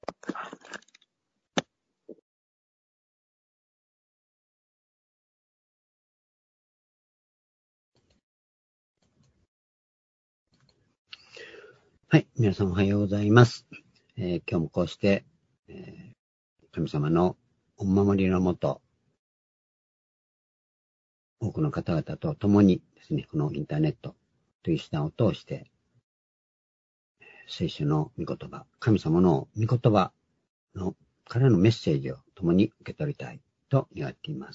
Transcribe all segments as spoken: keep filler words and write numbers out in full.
はい。皆さんおはようございます。えー、今日もこうして、えー、神様のお守りのもと、多くの方々と共にですね、このインターネットという手段を通して、聖書の御言葉、神様の御言葉のからのメッセージを共に受け取りたいと願っています。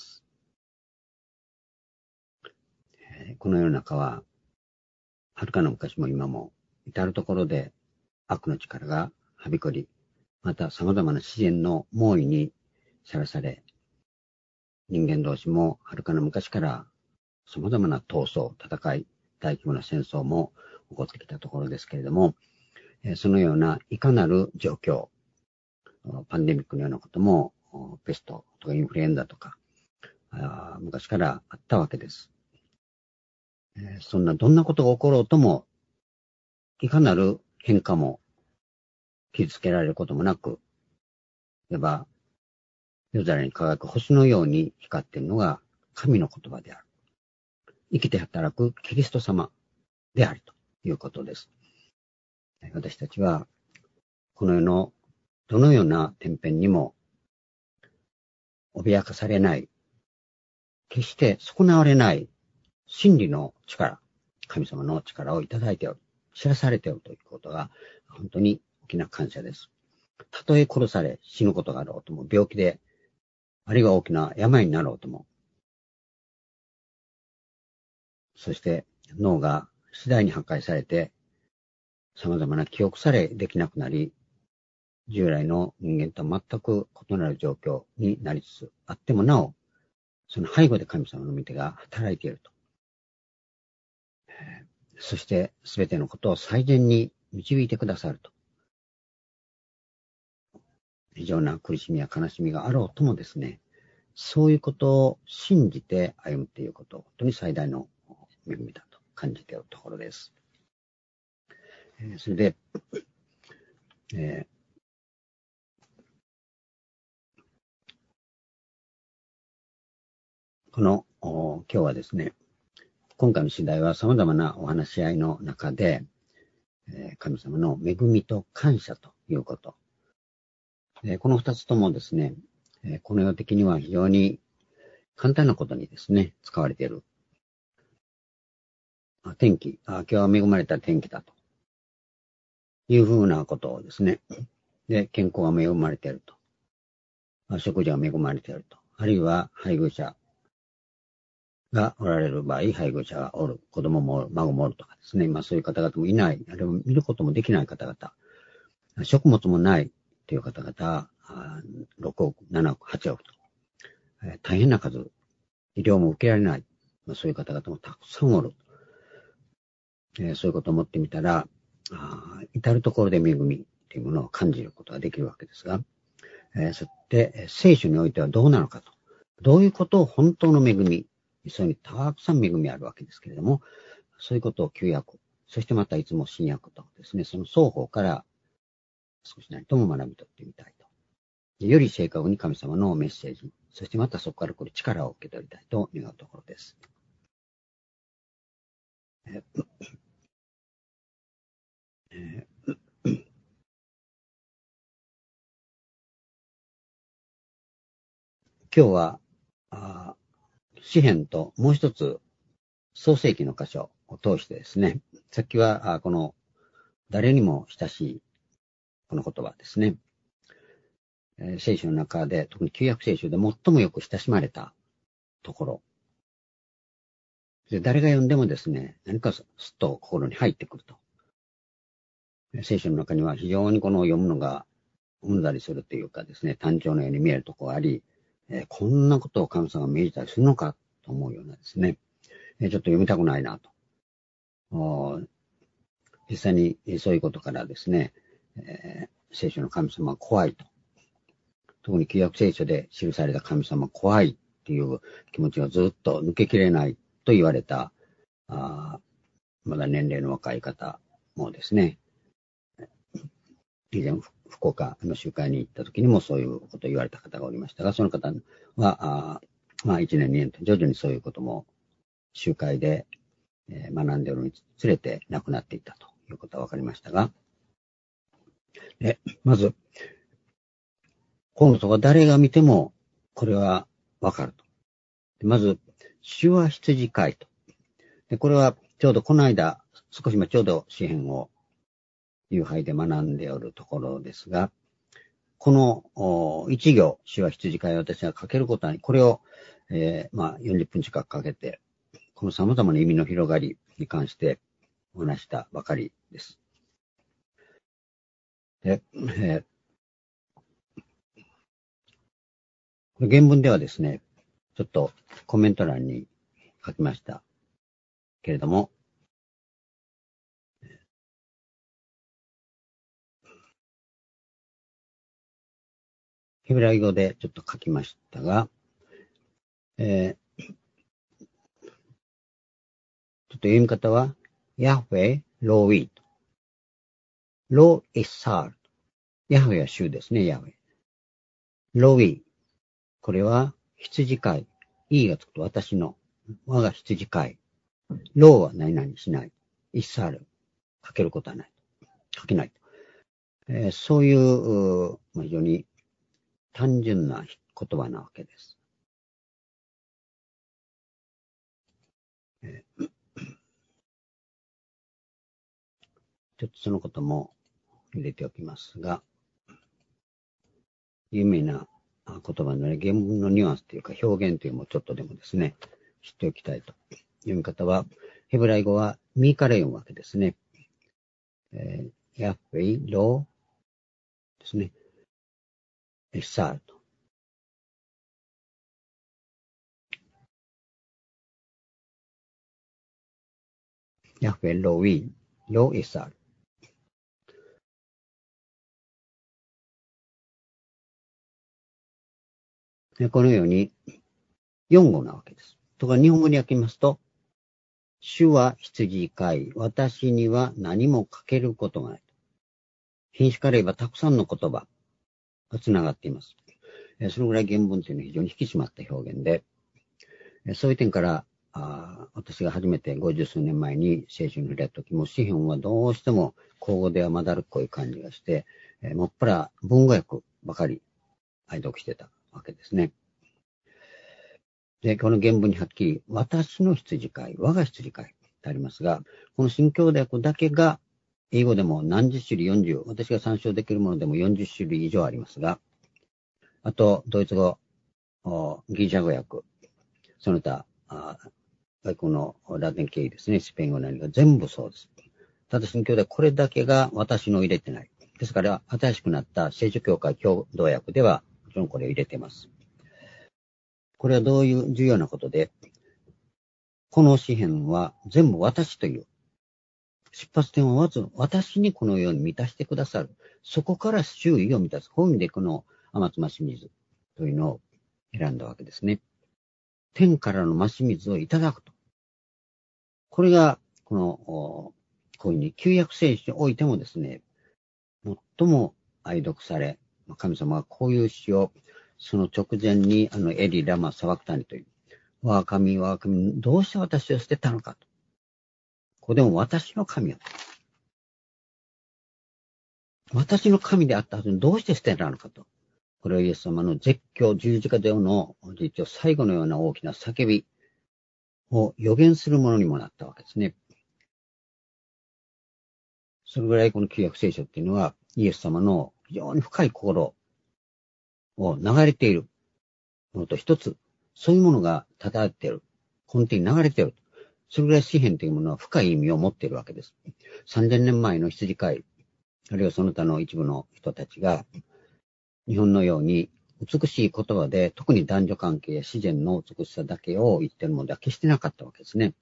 えー、この世の中は、はるかの昔も今も、至るところで悪の力がはびこり、また様々な自然の猛威にさらされ、人間同士もはるかの昔から様々な闘争、戦い、大規模な戦争も起こってきたところですけれども、そのようないかなる状況、パンデミックのようなことも、ペストとかインフルエンザとか、昔からあったわけです。そんなどんなことが起ころうとも、いかなる変化も傷つけられることもなく、いわば夜空に輝く星のように光っているのが神の言葉である。生きて働くキリスト様であるということです。私たちはこの世のどのような天変にも脅かされない、決して損なわれない真理の力、神様の力をいただいておる、知らされておるということが本当に大きな感謝です。たとえ殺され死ぬことがあろうとも、病気であるいは大きな病になろうとも、そして脳が次第に破壊されて様々な記憶されできなくなり、従来の人間とは全く異なる状況になりつつあってもなお、その背後で神様の御手が働いていると。そして全てのことを最善に導いてくださると。非常な苦しみや悲しみがあろうともですね、そういうことを信じて歩むということ、本当に最大の恵みだと感じているところです。それで、えーこの今日はですね、今回の次第は様々なお話し合いの中で、神様の恵みと感謝ということ。この二つともですね、この世的には非常に簡単なことにですね、使われている。天気、今日は恵まれた天気だというふうなことをですね、で、健康が恵まれていると。食事が恵まれていると。あるいは配偶者がおられる場合、配偶者がおる、子供もおる、孫もおるとかですね、まあそういう方々もいない、あるいは見ることもできない方々、食物もないという方々、ろくおく、ななおく、はちおくと、大変な数、医療も受けられない、まあ、そういう方々もたくさんおる。えー、そういうことを思ってみたら、あ至るところで恵みというものを感じることができるわけですが、えー、そして聖書においてはどうなのかと。どういうことを本当の恵み、そういうにたくさん恵みあるわけですけれども、そういうことを旧約、そしてまたいつも新約とですね、その双方から少しなりとも学び取ってみたいと。より正確に神様のメッセージ、そしてまたそこから来る力を受け取りたいと願うところです。えーえー、今日は、あ詩編ともう一つ創世記の箇所を通してですね、さっきはあこの誰にも親しいこの言葉ですね、えー、聖書の中で特に旧約聖書で最もよく親しまれたところで、誰が読んでもですね、何かすっと心に入ってくると。聖書の中には非常にこの読むのがうんだりするというかですね、単調のように見えるところがあり、えー、こんなことを神様が命じたりするのかと思うようなですね、えー、ちょっと読みたくないなと。実際にそういうことからですね、えー、聖書の神様は怖いと。特に旧約聖書で記された神様は怖いっていう気持ちがずっと抜けきれないと言われた、あまだ年齢の若い方もですね、 以前、福岡の集会に行った時にもそういうことを言われた方がおりましたが、その方は、あまあ、いちねん、にねんと徐々にそういうことも集会で学んでおるにつれて亡くなっていったということは分かりましたが、でまず、このことは誰が見てもこれは分かると。まず、主は羊飼いと。でこれはちょうどこの間、少し前ちょうど詩編を夕拝で学んでおるところですが、この一行、主は羊飼いを私が書けることは、これを、えー、まあよんじゅっぷん近くかけて、この様々な意味の広がりに関してお話したばかりです。で、えー、原文ではですね、ちょっとコメント欄に書きましたけれども、ヘブライ語でちょっと書きましたが、えー、ちょっと読み方は、ヤフェローイーと。ローイサール。ヤフェは主ですね、ヤフェ。ローイー。これは羊飼い。イーがつくと私の。我が羊飼い。ローは何々しない。イサール。かけることはない。かけない。えー、そういう、まあ、非常に単純な言葉なわけです。えー、ちょっとそのことも入れておきますが、有名な言葉の、ね、原文のニュアンスというか表現というのもちょっとでもですね、知っておきたいと。読み方は、ヘブライ語はミから読むわけですね。えー、ヤフェイローですね。エサールと。ヤフェロウィー、ロエサール。でこのようによん語なわけです。とか日本語に訳りますと、主は羊飼い、私には何もかけることがない。品種から言えばたくさんの言葉がつながっています。そのぐらい原文というのは非常に引き締まった表現で、そういう点から、あ私が初めて五十数年前に聖書に触れた時も、詩編はどうしても口語ではまだるっこい感じがして、えー、もっぱら文語訳ばかり愛読してたわけですね。で、この原文にはっきり、私の羊飼い、我が羊飼いってありますが、この新共同訳だけが、英語でも何十種類、よんじゅう、私が参照できるものでもよんじゅっ種類以上ありますが、あと、ドイツ語、ギリシャ語訳、その他、外国のラテン系ですね、スペイン語なりが全部そうです。ただ新共同訳これだけが私の入れてない。ですから、新しくなった聖書協会共同訳では、もちろんこれを入れています。これはどういう重要なことで、この詩編は全部私という。出発点はまず私にこのように満たしてくださる。そこから周囲を満たす。本意でこの天津増し水というのを選んだわけですね。天からの増し水をいただくと。これが、この、こういうふうに旧約聖書においてもですね、最も愛読され、神様はこういう詩をその直前にあのエリ・ラマ・サワクタニという、我が神、我が神、どうして私を捨てたのかと。ここでも私の神を。私の神であったはずにどうして捨てたのかと。これはイエス様の絶叫、十字架での実況、最後のような大きな叫びを予言するものにもなったわけですね。それぐらいこの旧約聖書っていうのは、イエス様の非常に深い心を流れているものと一つ、そういうものが漂っている。根底に流れている。それぐらい詩篇というものは深い意味を持っているわけです。さんぜんねんまえの羊飼い、あるいはその他の一部の人たちが、日本のように美しい言葉で、特に男女関係や自然の美しさだけを言っているものでは決してなかったわけですね。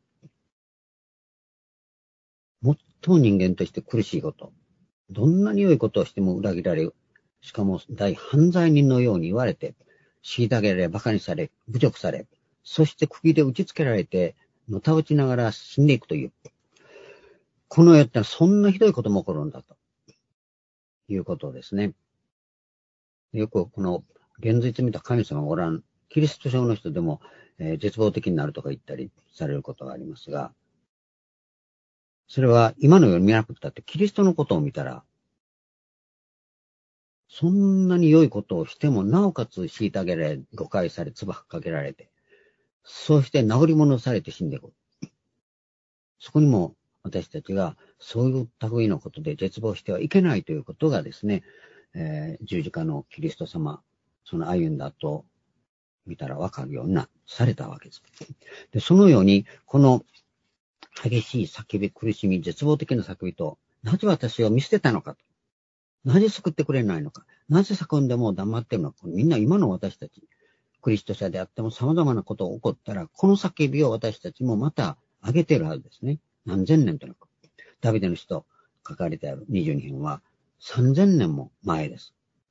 最も人間として苦しいこと。どんなに良いことをしても裏切られ、しかも大犯罪人のように言われて、虐げられ、馬鹿にされ、侮辱され、そして釘で打ち付けられて、のたうちながら死んでいくという。この世ってのはそんなひどいことも起こるんだと。 いうことですね。よくこの現実見た神様がおらん、キリスト教の人でも、えー、絶望的になるとか言ったりされることがありますが、それは今のように見なくったって、キリストのことを見たら、そんなに良いことをしても、なおかつ虐げられ、誤解され、唾かけられて、そして治り物されて死んでいく。そこにも私たちがそういう類のことで絶望してはいけないということがですね、えー、十字架のキリスト様、その歩んだと見たらわかるような、されたわけです。で、そのように、この激しい叫び、苦しみ、絶望的な叫びと、なぜ私を見捨てたのかと。なぜ救ってくれないのか。なぜ叫んでも黙ってるのか。みんな今の私たち、クリスト者であっても様々なことが起こったら、この叫びを私たちもまた上げてるはずですね。何千年となく。ダビデの詩と書かれてあるにじゅうに編は三千年も前です。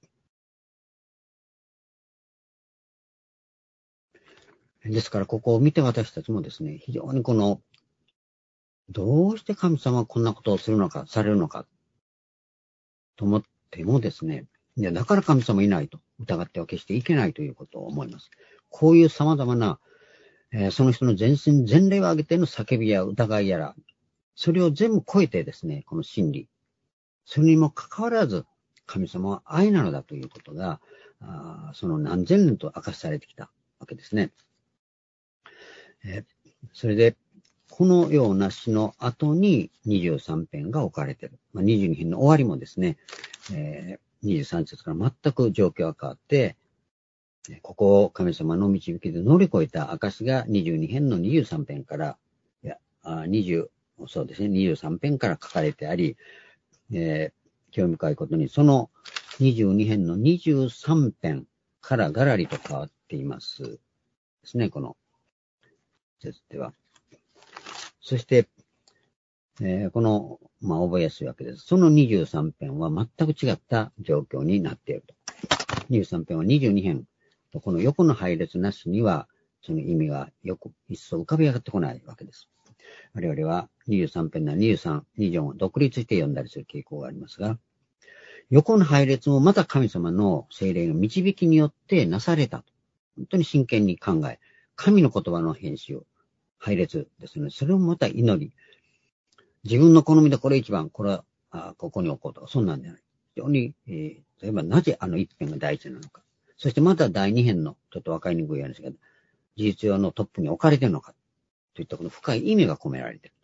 ですから、ここを見て私たちもですね、非常にこの、どうして神様はこんなことをするのか、されるのか、と思ってもですね、いや、だから神様いないと疑っては決していけないということを思います。こういう様々な、えー、その人の全身、全霊を挙げての叫びや疑いやら、それを全部超えてですね、この真理。それにもかかわらず、神様は愛なのだということが、あその何千年と明かしされてきたわけですね。えー、それで、このような詩の後ににじゅうさん編が置かれている。まあ、にじゅうに編の終わりもですね、えー、にじゅうさん節から全く状況が変わって、ここを神様の導きで乗り越えた証がにじゅうに編のにじゅうさん編から、いや、にじゅう、そうですね、にじゅうさん編から書かれてあり、えー、興味深いことに、そのにじゅうに編のにじゅうさん編からがらりと変わっていますですね、この説では。そして、えー、この、まあ、覚えやすいわけです。そのにじゅうさん編は全く違った状況になっていると。にじゅうさん編はにじゅうに編と、この横の配列なしには、その意味がよく一層浮かび上がってこないわけです。我々はにじゅうさん編ならにじゅうさん、にじゅうよんを独立して読んだりする傾向がありますが、横の配列もまた神様の聖霊の導きによってなされたと。本当に真剣に考え、神の言葉の編集、配列ですね。それもまた祈り、自分の好みでこれ一番、これは、あここに置こうとか、そんなんじゃない。非常に、えー、例えばなぜあの一編が大事なのか。そしてまただいに編の、ちょっとわかりにくいやんですけど、事実上のトップに置かれているのか。といったこの深い意味が込められている。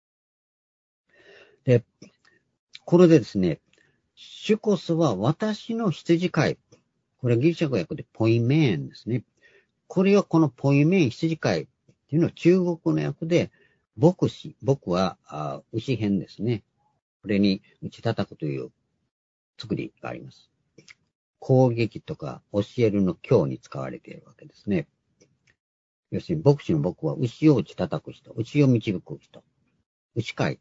で、これでですね、主こそは私の羊飼い。これはギリシャ語訳でポイメーンですね。これはこのポイメーン羊飼いっていうのは中国の訳で牧師。僕はあ牛編ですね。これに打ち叩くという作りがあります。攻撃とか教えるの教に使われているわけですね。要するに牧師の僕は牛を打ち叩く人、牛を導く人、牛飼い。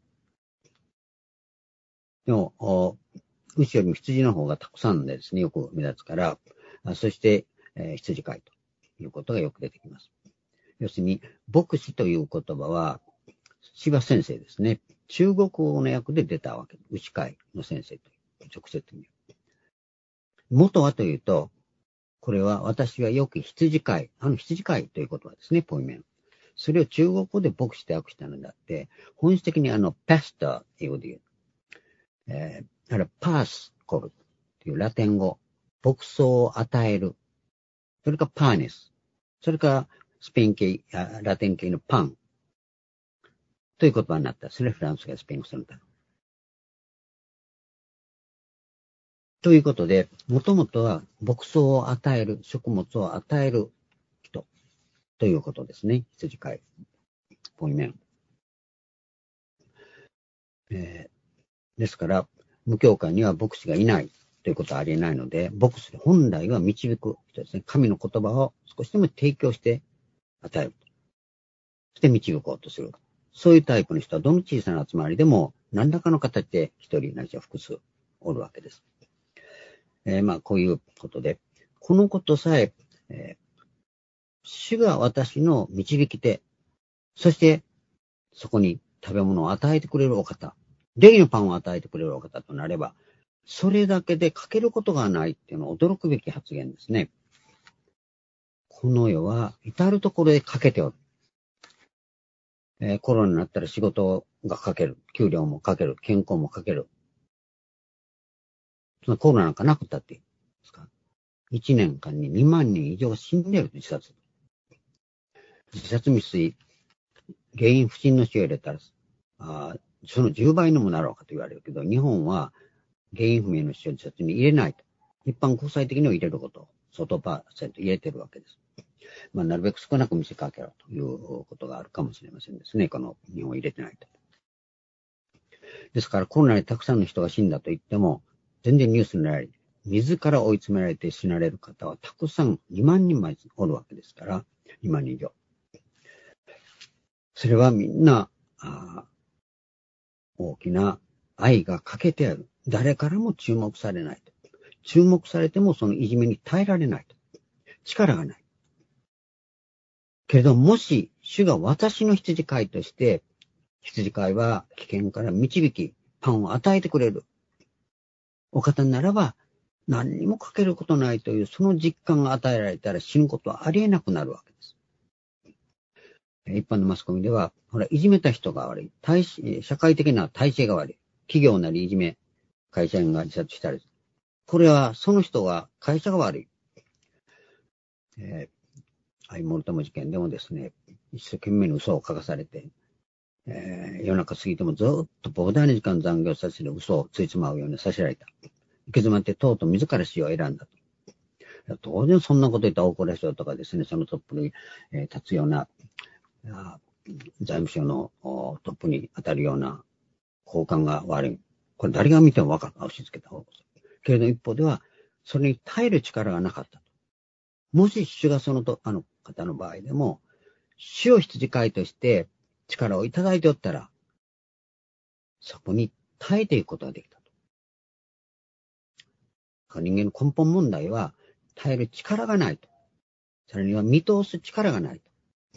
でも、牛よりも羊の方がたくさんでですね、よく目立つから、そして、えー、羊飼いということがよく出てきます。要するに、牧師という言葉は、柴先生ですね。中国語の訳で出たわけです。牛飼いの先生という、直接に。元はというと、これは私がよく羊飼い、あの羊飼いという言葉ですね、ポイメン。それを中国語で牧師と訳したのであって、本質的にあの、パスター英語で言う。えー、だからパースコルというラテン語、牧草を与える。それからパーネス。それからスペイン系、ラテン系のパン。という言葉になった。それフランスがスペイン語するんだ。ということで、もともとは牧草を与える、食物を与える人ということですね。羊飼い。ポイメン。えー、ですから、無教会には牧師がいないということはありえないので、牧師本来は導く人ですね。神の言葉を少しでも提供して与える。そして導こうとする。そういうタイプの人はどの小さな集まりでも何らかの形で一人ないしは複数おるわけです。えー、まあこういうことで、このことさえ、えー、主が私の導き手、そしてそこに食べ物を与えてくれるお方、霊のパンを与えてくれるお方となれば、 それだけでかけることがないっていうのは驚くべき発言ですね。この世は至るところでかけておる。えー、コロナになったら仕事がかける。給料もかける。健康もかける。そのコロナなんかなくったっていいですか。いちねんかんににまんにん以上死んでる。自殺。自殺未遂。原因不審の死を入れたら、あそのじゅうばいにもなろうかと言われるけど、日本は原因不明の死を自殺に入れないと。一般国際的には入れることを相当パーセント入れてるわけです。まあ、なるべく少なく見せかけろということがあるかもしれませんですね。この日本を入れてないと。ですからコロナでたくさんの人が死んだと言っても、全然ニュースになり、自ら追い詰められて死なれる方はたくさんにまんにんもおるわけですから、にまんにん以上。それはみんな、あ大きな愛が欠けてある。誰からも注目されないと。注目されてもそのいじめに耐えられないと。力がない。けれどもし主が私の羊飼いとして、羊飼いは危険から導き、パンを与えてくれる。お方ならば何にもかけることないというその実感が与えられたら死ぬことはありえなくなるわけです。一般のマスコミでは、ほら、いじめた人が悪い。体社会的な体制が悪い。企業なりいじめ、会社員が自殺したり。これはその人が、会社が悪い。えー、アイモルタム事件でもですね、一生懸命に嘘を書かされて、えー、夜中過ぎてもずっと膨大な時間残業させて嘘をついつまうようにさせられた。行き詰まってとうとう自ら死を選んだと。当然そんなこと言ったら大蔵省とかですね、そのトップに、えー、立つような、財務省のトップに当たるような高官が悪い。これ誰が見ても分かる。押し付けた方が。けれど一方では、それに耐える力がなかったと。もし主がそのとあの方の場合でも、主を羊飼いとして力をいただいておったら、そこに耐えていくことができたと。人間の根本問題は、耐える力がないと。さらには見通す力がないと。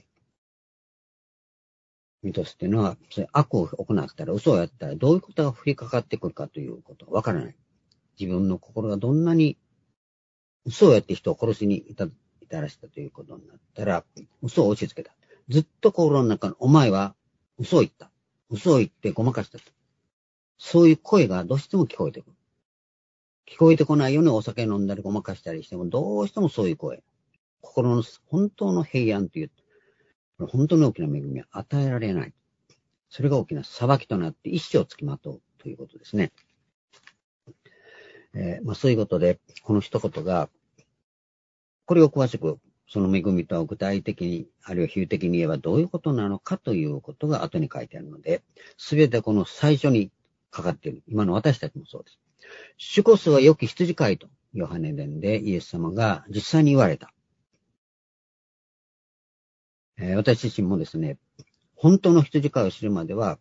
見通すっていうのは、悪を行ったら、嘘をやったら、どういうことが降りかかってくるかということがわからない。自分の心がどんなに嘘をやって人を殺しに至らしたということになったら、嘘を押し付けた。ずっと心の中の、お前は嘘を言った。嘘を言ってごまかしたと。そういう声がどうしても聞こえてくる。聞こえてこないようにお酒飲んだりごまかしたりしても、どうしてもそういう声。心の本当の平安という、本当に大きな恵みは与えられない。それが大きな裁きとなって一生つきまとうということですね。えーまあ、そういうことで、この一言が、これを詳しく、その恵みとは具体的に、あるいは比喩的に言えばどういうことなのかということが後に書いてあるので、すべてこの最初にかかっている。今の私たちもそうです。主こそは良き羊飼いと、ヨハネ伝でイエス様が実際に言われた。えー、私自身もですね、本当の羊飼いを知るまでは、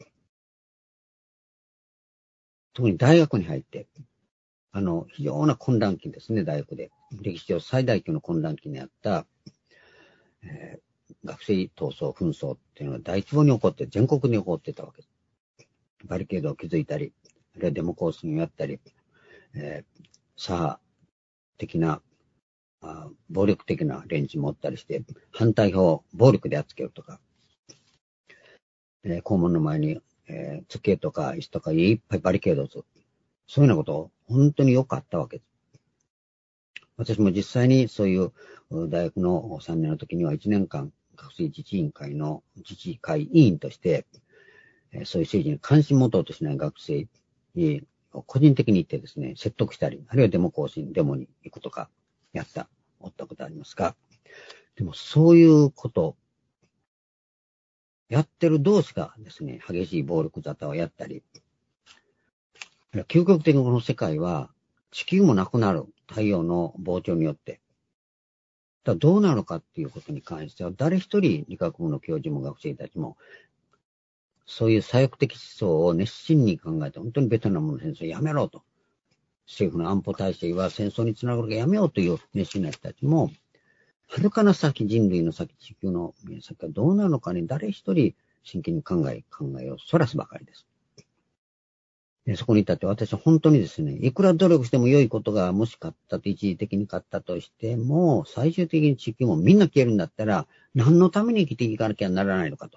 特に大学に入って、あの、非常な混乱期ですね、大学で。歴史上最大級の混乱期にあった、えー、学生闘争、紛争っていうのが大規模に起こって、全国に起こってたわけです。バリケードを築いたり、あるいはデモ行進をやったり、えー、左派的な、あ暴力的な連中もおったりして、反対派を暴力で扱うとか、えー、校門の前に、えー、机とか椅子とかいっぱいバリケードをする。そういうようなこと本当によくあったわけです。私も実際にそういう大学のさんねんの時にはいちねんかん学生自治委員会の自治会委員として、そういう政治に関心持とうとしない学生に個人的に行ってですね、説得したり、あるいはデモ行進、デモに行くとかやった、おったことありますが、でもそういうこと、やってる同士がですね、激しい暴力沙汰をやったり、究極的にこの世界は地球もなくなる太陽の膨張によって、だどうなるかっていうことに関しては、誰一人理学部の教授も学生たちも、そういう左翼的思想を熱心に考えて、本当にベトナムの戦争をやめろと。政府の安保体制は戦争につながるからやめようという熱心な人たちも、はるかな先、人類の先、地球の先がどうなるのかに誰一人真剣に考え、考えをそらすばかりです。 でそこに至って私は本当にですね、いくら努力しても良いことがもし勝ったと、一時的に勝ったとしても、最終的に地球もみんな消えるんだったら、何のために生きていかなきゃならないのかと。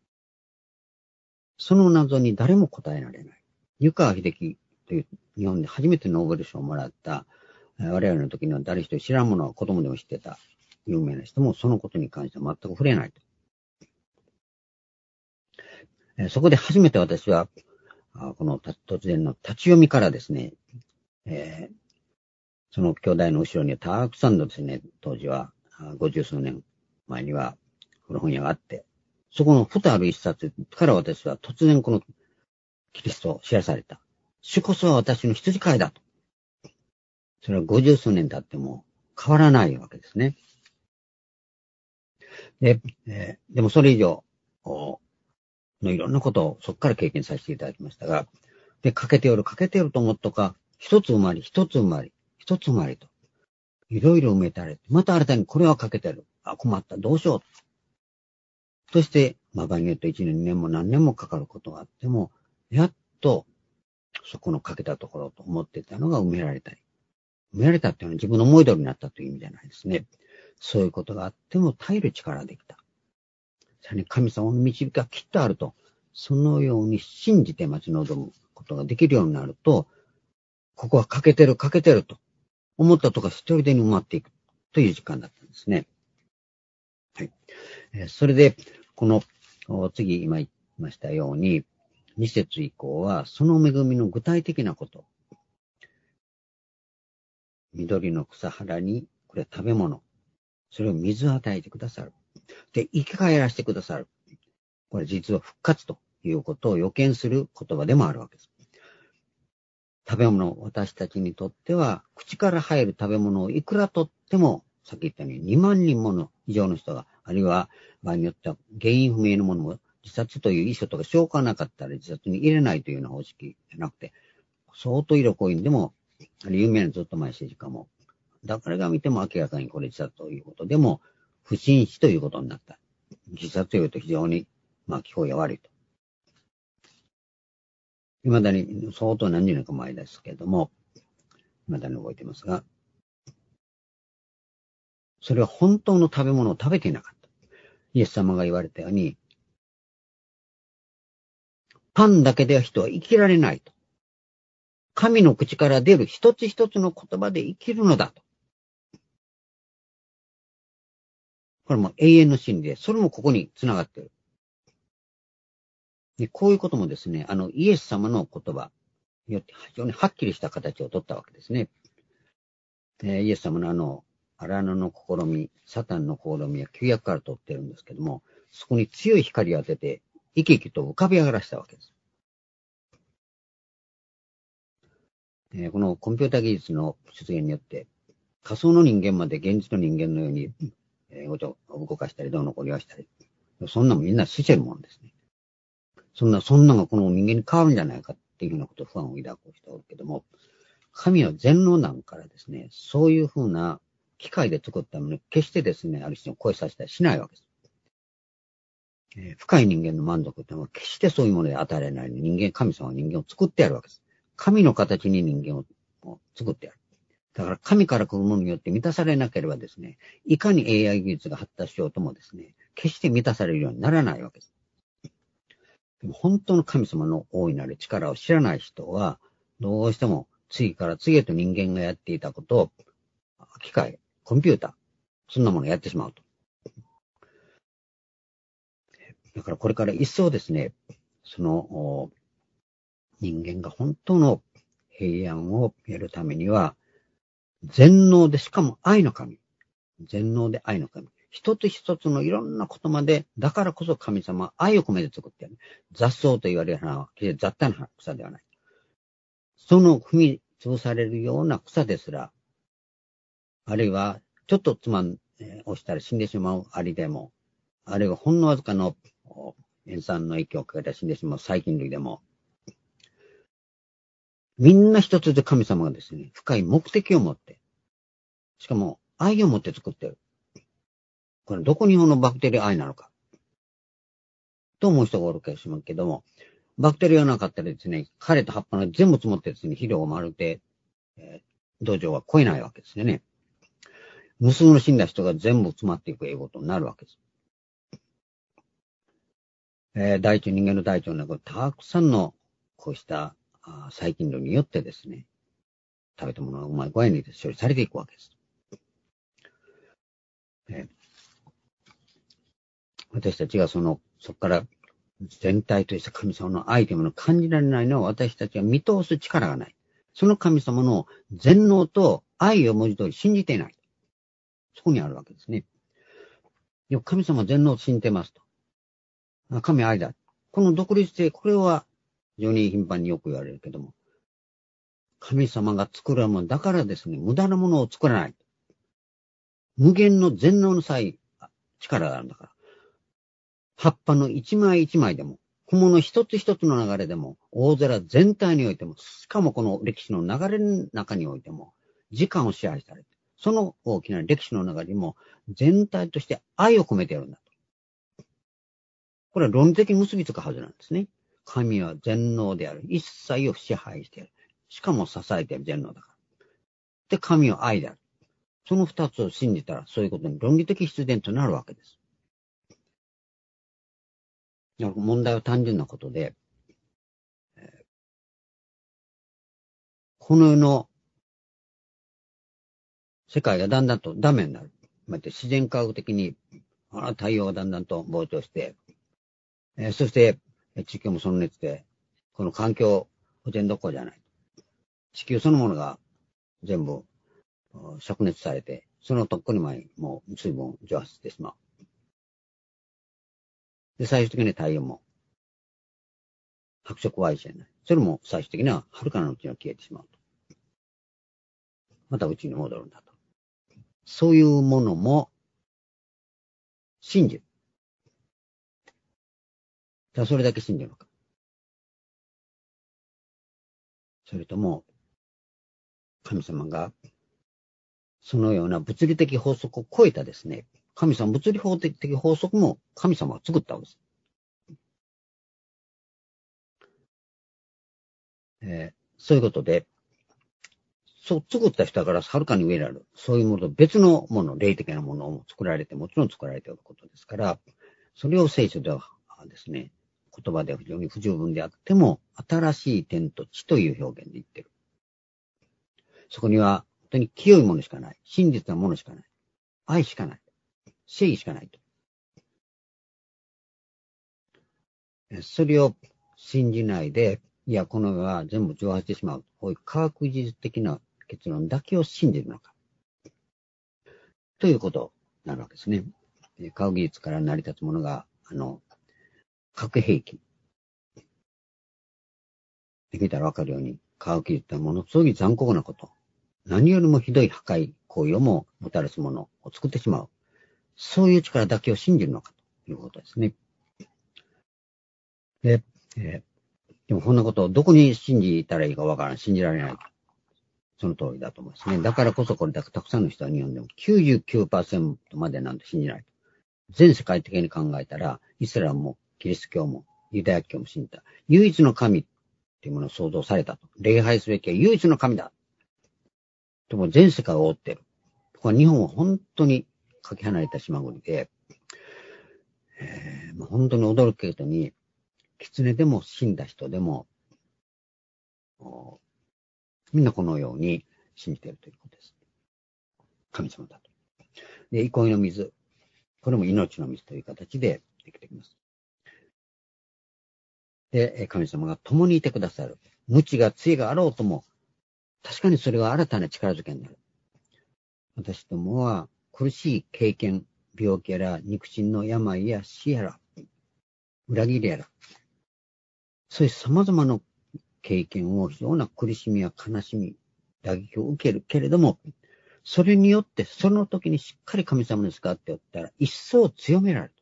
その謎に誰も答えられない。湯川秀樹という日本で初めてノーベル賞をもらった、我々の時には誰一人知らんものは子供でも知ってた有名な人もそのことに関しては全く触れないと。そこで初めて私は、この突然の立ち読みからですね、えー、その兄弟の後ろにはたくさんのですね、当時はごじゅう数年前には古本屋があって、そこのふたある一冊から私は突然このキリストを知らされた。主こそは私の羊飼いだと。それはごじゅう数年経っても変わらないわけですね。で、えー、でもそれ以上のいろんなことをそこから経験させていただきましたが、で、欠けておる、欠けておると思ったか、一つ生まれ、一つ生まれ、一つ生まれと。いろいろ埋めたれて、また新たにこれは欠けてる。あ、困った、どうしよう。そして、まあ場合によっていちねん、にねんも何年もかかることがあっても、やっと、そこの欠けたところと思っていたのが埋められたり。埋められたっていうのは自分の思い通りになったという意味じゃないですね。そういうことがあっても耐える力ができた。さらに神様の導きがきっとあると。そのように信じて待ち望むことができるようになると、ここは欠けてる、欠けてると思ったところ一人でに埋まっていくという時間だったんですね。はい。それで、この次今言いましたように、に節以降はその恵みの具体的なこと。緑の草原に、これは食べ物。それを水を与えてくださる。で、生き返らせてくださる。これ実は復活ということを予見する言葉でもあるわけです。食べ物、私たちにとっては、口から入る食べ物をいくらとっても、さっき言ったようににまんにんもの以上の人が、あるいは場合によっては原因不明のものも自殺という遺書とか証拠がなかったら自殺に入れないというような方式じゃなくて、相当色濃いんでも、有名なずっと前政治家も、誰が見ても明らかにこれ自殺ということでも、不審死ということになった。自殺というと非常に、まあ、気候が悪いと。未だに相当何十年か前ですけれども、未だに覚えていますが、それは本当の食べ物を食べていなかった。イエス様が言われたように、パンだけでは人は生きられないと。神の口から出る一つ一つの言葉で生きるのだと。これも永遠の真理で、それもここに繋がっている。でこういうこともですね、あのイエス様の言葉によって非常にはっきりした形を取ったわけですね。えー、イエス様のあの荒野の試み、サタンの試みは旧約から取ってるんですけども、そこに強い光を当てて生き生きと浮かび上がらせたわけです。えー、このコンピュータ技術の出現によって仮想の人間まで現実の人間のように、えー、動かしたりどうのこうのしたり、そんなもみんなしてるもんですね。そんな、そんなのがこの人間に変わるんじゃないかっていうようなことを不安を抱く人がおるけども、神は全能なんからですね、そういうふうな機械で作ったものに決してですね、ある人を超えさせたりしないわけです。えー、深い人間の満足っていうのは決してそういうもので与えられない。人間、神様は人間を作ってやるわけです。神の形に人間を作ってやる。だから神から来るものによって満たされなければですね、いかに エーアイ 技術が発達しようともですね、決して満たされるようにならないわけです。でも本当の神様の大いなる力を知らない人は、どうしても次から次へと人間がやっていたことを、機械、コンピューター、そんなものをやってしまうと。だからこれから一層ですね、その人間が本当の平安を得るためには、全能でしかも愛の神。全能で愛の神。一つ一つのいろんなことまで、だからこそ神様は愛を込めて作っている。雑草と言われる花は、雑多な草ではない。その踏み潰されるような草ですら、あるいはちょっとつまん、えー、押したら死んでしまうアリでも、あるいはほんのわずかの塩酸の影響をかけたら死んでしまう細菌類でも、みんな一つで神様がですね、深い目的を持って、しかも愛を持って作っている。これどこにこのバクテリア愛なのかと思う人がおるかもしれないけども、 バクテリアがなかったらですね、枯れた葉っぱが全部積もってですね、肥料をまるで、えー、土壌は超えないわけですよね。無数の死んだ人が全部詰まっていくいうことになるわけです。えー、大腸、人間の大腸の中でたくさんのこうしたあ細菌類によってですね、食べたものがうまい具合に処理されていくわけです。えー、私たちがその、そこから全体として神様の愛というものを感じられないのは私たちは見通す力がない。その神様の全能と愛を文字通り信じていない。そこにあるわけですね。神様全能を信じてますと。神愛だ。この独立性、これは非常に頻繁によく言われるけども、神様が作るものだからですね、無駄なものを作らない。無限の全能の際、力があるんだから。葉っぱの一枚一枚でも、小物一つ一つの流れでも、大空全体においても、しかもこの歴史の流れの中においても、時間を支配されて、その大きな歴史の流れにも、全体として愛を込めているんだと。これは論理的に結びつくはずなんですね。神は全能である。一切を支配している。しかも支えている全能だから。で、神は愛である。その二つを信じたら、そういうことに論理的必然となるわけです。問題は単純なことで、この世の世界がだんだんとダメになる。また自然科学的に太陽がだんだんと膨張して、えー、そして地球もその熱で、この環境保全どころじゃない。地球そのものが全部灼熱されて、そのとっくに前にもう水分を蒸発してしまう。で、最終的に太陽も白色矮星になる。それも最終的には遥かなうちに消えてしまうと。また宇宙に戻るんだと。そういうものも信じる。じゃあそれだけ信じるのか。それとも、神様がそのような物理的法則を超えたですね、神様、物理法的法則も神様が作ったわけです。えー、そういうことで、そう作った人からはるかに上にある、そういうものと別のもの、霊的なものを作られて、もちろん作られていることですから、それを聖書ではですね、言葉では非常に不十分であっても、新しい天と地という表現で言っている。そこには、本当に清いものしかない。真実なものしかない。愛しかない。正義しかないと。それを信じないで、いや、この世は全部蒸発してしまう。こういう科学技術的な結論だけを信じるのか。ということになるわけですね。科学技術から成り立つものが、あの、核兵器。できたらわかるように、科学技術はものすごい残酷なこと。何よりもひどい破壊行為をももたらすものを作ってしまう。そういう力だけを信じるのかということですね。で、えー、でもこんなことをどこに信じたらいいかわからない。信じられない。その通りだと思いますね。だからこそこれだけたくさんの人は日本でも きゅうじゅうきゅうパーセント までなんと信じない。全世界的に考えたら、イスラムもキリスト教もユダヤ教も信じた。唯一の神っていうものを創造されたと。礼拝すべきは唯一の神だ。でも全世界を覆っている。これ日本は本当にかけ離れた島国で、えー、もう本当に驚くことに、狐でも死んだ人でも、みんなこのように信じているということです。神様だと。で、憩いの水。これも命の水という形でできてきます。で、神様が共にいてくださる。無知が知恵があろうとも、確かにそれは新たな力づけになる。私どもは苦しい経験、病気やら肉親の病や死やら、裏切りやら、そういう様々な経験を非常な苦しみや悲しみ、打撃を受けるけれども、それによってその時にしっかり神様に使っておったら一層強められる。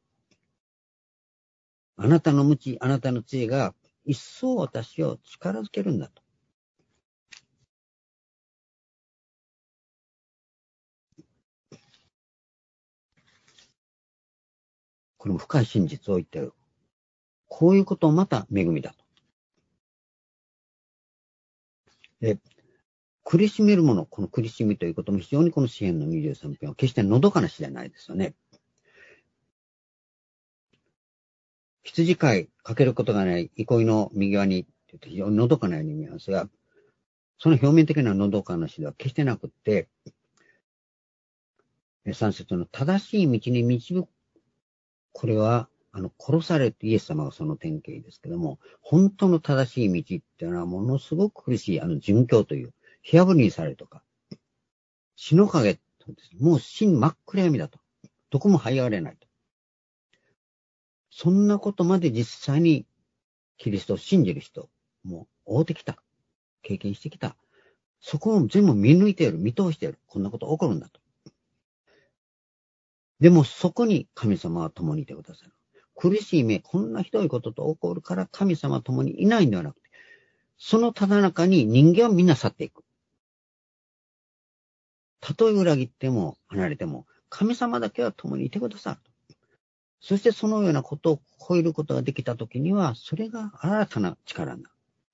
あなたの無知、あなたの知恵が一層私を力づけるんだと。これも深い真実を言っている。こういうことをまた恵みだとで、苦しめるもの、この苦しみということも非常にこの詩編のにじゅうさん編は決してのどかな詩じゃないですよね。羊飼いかけることがない憩いの右側にって言って非常にのどかなように見えますが、その表面的なのどかな詩では決してなくって、さん節の正しい道に導く、これは、あの、殺されてイエス様がその典型ですけども、本当の正しい道っていうのはものすごく苦しい、あの、殉教という、火炙りにされるとか、死の影とです、もう死に真っ暗闇だと。どこも這い上がれないと。そんなことまで実際にキリストを信じる人、もう追ってきた。経験してきた。そこを全部見抜いている、見通している。こんなこと起こるんだと。でもそこに神様は共にいてくださる。苦しい目、こんなひどいことと起こるから神様は共にいないんではなくて、そのただ中に人間はみんな去っていく。たとえ裏切っても離れても、神様だけは共にいてくださる。そしてそのようなことを超えることができたときには、それが新たな力になる。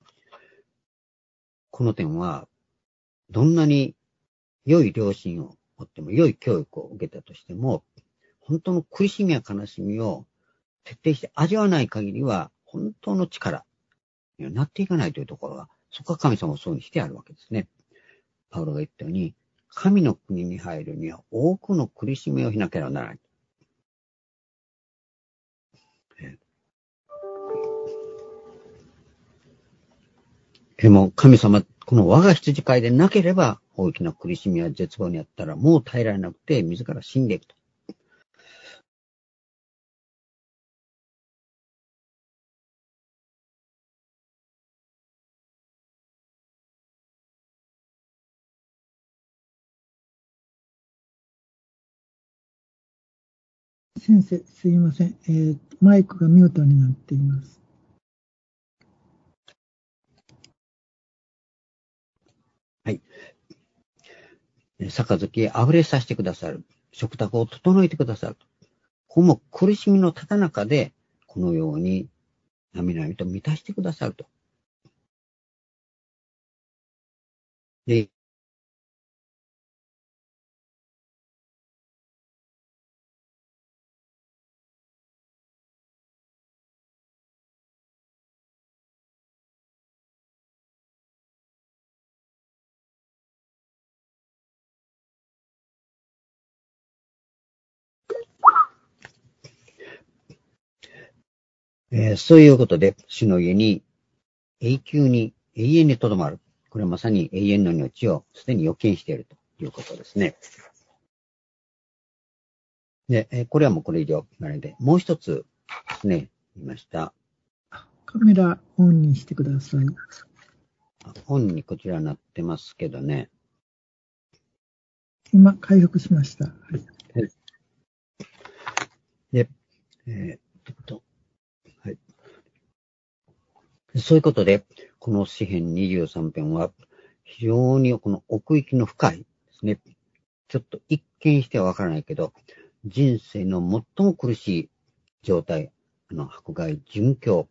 この点は、どんなに良い良心を持っても、良い教育を受けたとしても、本当の苦しみや悲しみを徹底して味わわない限りは、本当の力にはなっていかないというところが、そこは神様をそうにしてあるわけですね。パウロが言ったように、神の国に入るには多くの苦しみを経なければならない。でも神様、この我が羊飼いでなければ、大きな苦しみや絶望にあったら、もう耐えられなくて、自ら死んでいくと。 先生、すいません、えー。マイクがミュートになっています。 はい。杯あふれさせてくださる。食卓を整えてくださる。ここも苦しみのただ中で、このように、なみなみと満たしてくださると。で、えー、そういうことで、主の家に永久に、永遠にとどまる。これはまさに永遠の命をすでに予見しているということですね。で、えー、これはもうこれ以上なので、もう一つですね、言いました。 カメラオンにしてください。 オンにこちらになってますけどね。 今、回復しました。はい。 で、えー、っと、はい。そういうことで、この詩編にじゅうさん編は、非常にこの奥行きの深いですね。ちょっと一見してはわからないけど、人生の最も苦しい状態、あの、迫害、殉教、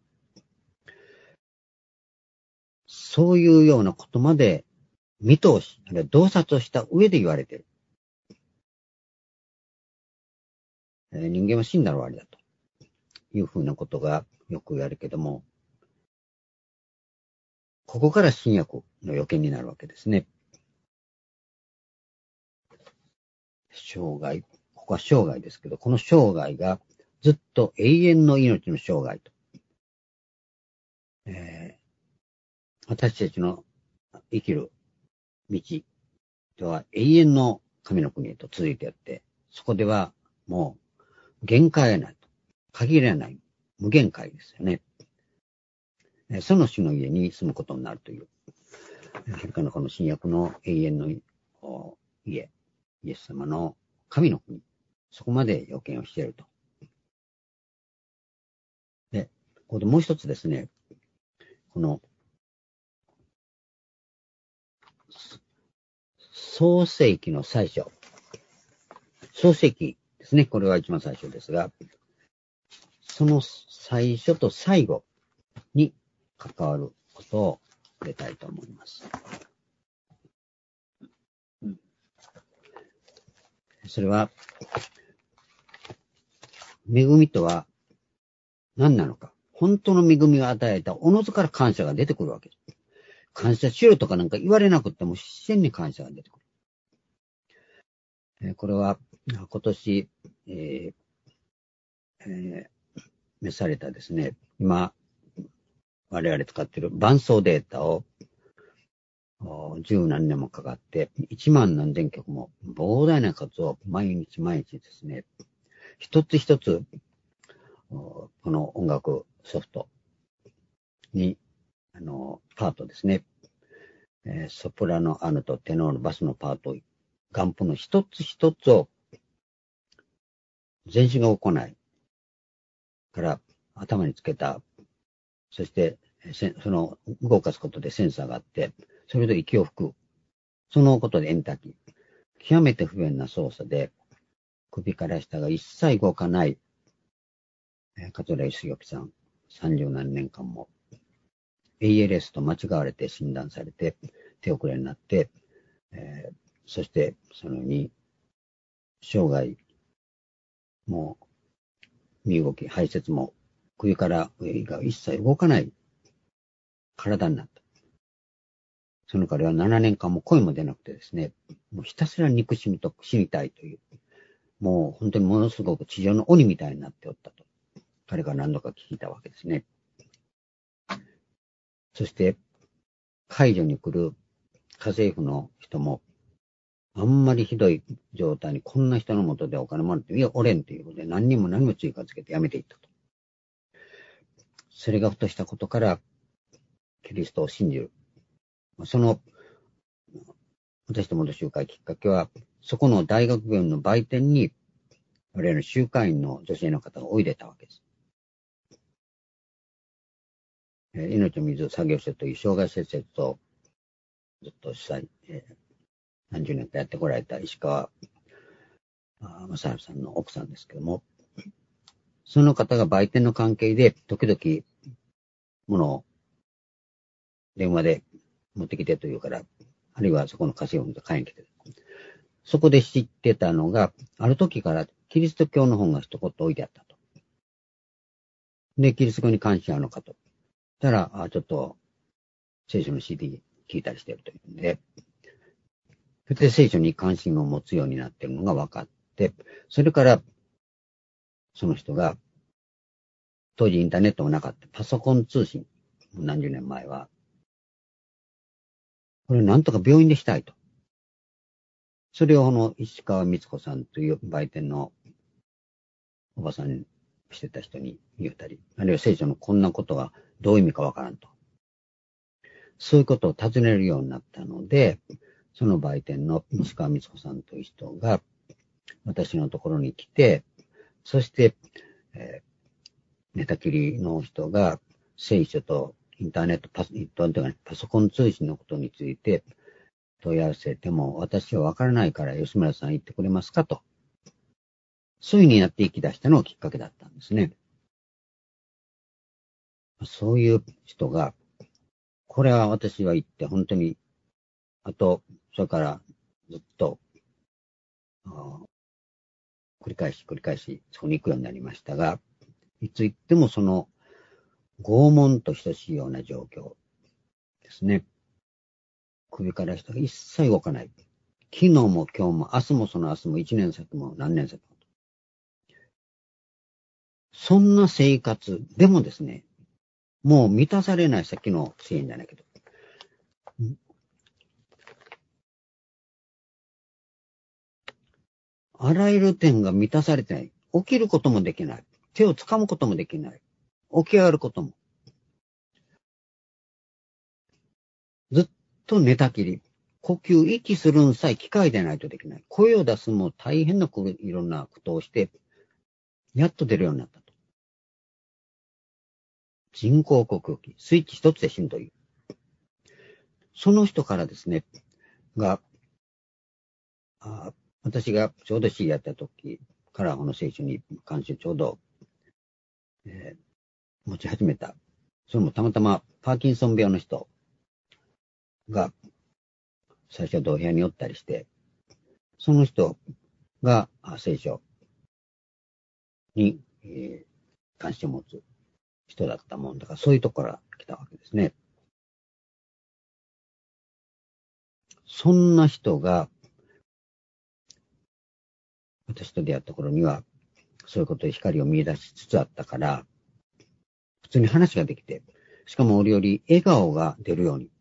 そういうようなことまで見通し、あるいは洞察をした上で言われている。えー、人間は死んだら終わりだというふうなことがよく言われるけども、ここから新約の予見になるわけですね。生涯、ここは生涯ですけど、この生涯がずっと永遠の命の生涯と。えー、私たちの生きる道とは永遠の神の国へと続いてやって、そこではもう限界がないと。限らない。無限界ですよね。その主の家に住むことになるという。はるかのこの新約の永遠の家、イエス様の神の国。そこまで予見をしていると。で、ここでもう一つですね、この、創世記の最初。創世記ですね。これは一番最初ですが、その最初と最後に関わることを触れたいと思います。 それは、恵みとは何なのか。本当の恵みが与えたおのずから感謝が出てくるわけです。感謝しろとかなんか言われなくても自然に感謝が出てくる。これは今年、えーえー、召されたですね、今、我々使っている伴奏データを十何年もかかって、一万何千曲も膨大な数を毎日毎日ですね、一つ一つ、この音楽ソフトに、あの、パートですね、えー、ソプラノ、アルト、テノール、バスのパート、ガンプの一つ一つを全身が行い、から頭につけた、そして、その動かすことでセンサーがあって、それで息を吹く。そのことでエンターキー。極めて不便な操作で、首から下が一切動かない、桂井茂樹さん、三十何年間も、エーエルエス と間違われて診断されて、手遅れになって、えー、そして、そのに、生涯、もう、身動き、排泄も、首から上が一切動かない体になった。その彼はななねんかんも声も出なくてですね、もうひたすら憎しみと死にたいという、もう本当にものすごく地上の鬼みたいになっておったと。彼が何度か聞いたわけですね。そして、介助に来る家政婦の人も、あんまりひどい状態にこんな人のもとでお金もらって、いや、おれんということで何にも何も追加つけてやめていったと。それがふとしたことから、キリストを信じる。その、私どもの集会きっかけは、そこの大学病院の売店に、我々の集会員の女性の方がおいでたわけです。えー、命の水作業所という障害施設をずっと主催、えー、何十年かやってこられた石川正治さんの奥さんですけども、その方が売店の関係で、時々、物を電話で持ってきてというから、あるいはそこの家政婦に買いに来て、そこで知ってたのが、ある時からキリスト教の本が一言置いてあったと。で、キリスト教に関心あるのかと。たら、あちょっと、聖書の シーディー 聞いたりしてるというんで、そして聖書に関心を持つようになっているのが分かって、それから、その人が、当時インターネットもなかった、パソコン通信、何十年前は、これなんとか病院でしたいと。それをこの石川光子さんという売店のおばさんにしてた人に言ったり、あるいは聖書のこんなことがどういう意味かわからんと。そういうことを尋ねるようになったので、その売店の石川光子さんという人が私のところに来て、そして、えー、寝たきりの人が聖書とインターネットパソ、パソコン通信のことについて問い合わせても、私はわからないから吉村さん言ってくれますかと。そういう風になっていき出したのがきっかけだったんですね。そういう人が、これは私は言って本当に、あと、それからずっと、繰り返し繰り返しそこに行くようになりましたが、いつ行ってもその拷問と等しいような状況ですね。首から下が一切動かない。昨日も今日も明日もその明日も一年先も何年先も。そんな生活でもですね、もう満たされない、さっきのシーンじゃないけど、あらゆる点が満たされてない。起きることもできない。手を掴むこともできない。起き上がることも。ずっと寝たきり。呼吸、息するんさえ機械でないとできない。声を出すも大変ないろんなことをして、やっと出るようになったと。人工呼吸器、スイッチ一つで死ぬという。その人からですね、が、あ私がちょうど知り合った時からこの聖書に関してちょうど、えー、持ち始めた。それもたまたまパーキンソン病の人が最初は同部屋におったりして、その人が聖書に、えー、関心を持つ人だったもんだから、そういうところから来たわけですね。そんな人が、私と出会った頃には、そういうことで光を見出しつつあったから、普通に話ができて、しかも折々笑顔が出るように。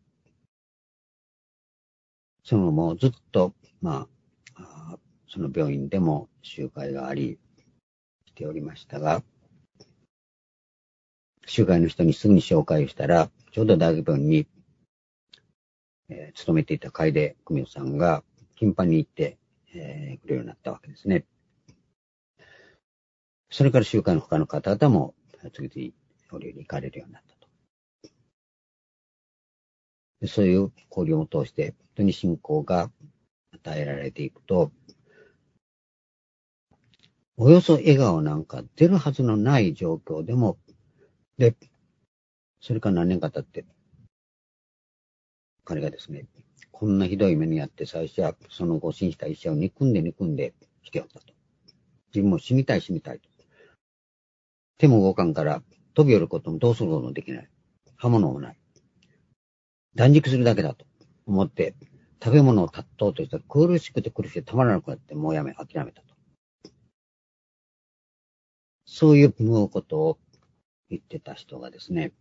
そのもうずっと、まあ、その病院でも集会があり、しておりましたが、集会の人にすぐに紹介をしたら、ちょうど大学病院に、えー、勤めていた楓久美子さんが頻繁に行って、えー、くれるようになったわけですね。それから集会の他の方々も次々折々行かれるようになったと。でそういう交流を通して、本当に信仰が与えられていくと、およそ笑顔なんか出るはずのない状況でも、で、それから何年か経って、彼がですね、こんなひどい目にあって最初はその後死した医者を憎んで憎んで来ておったと。自分も死にたい死にたいと。手も動かんから飛び寄ることもどうすることもできない。刃物もない。断食するだけだと思って食べ物を断とうとしたら苦しくて苦しくてたまらなくなってもうやめ、諦めたと。そういう思うことを言ってた人がですね、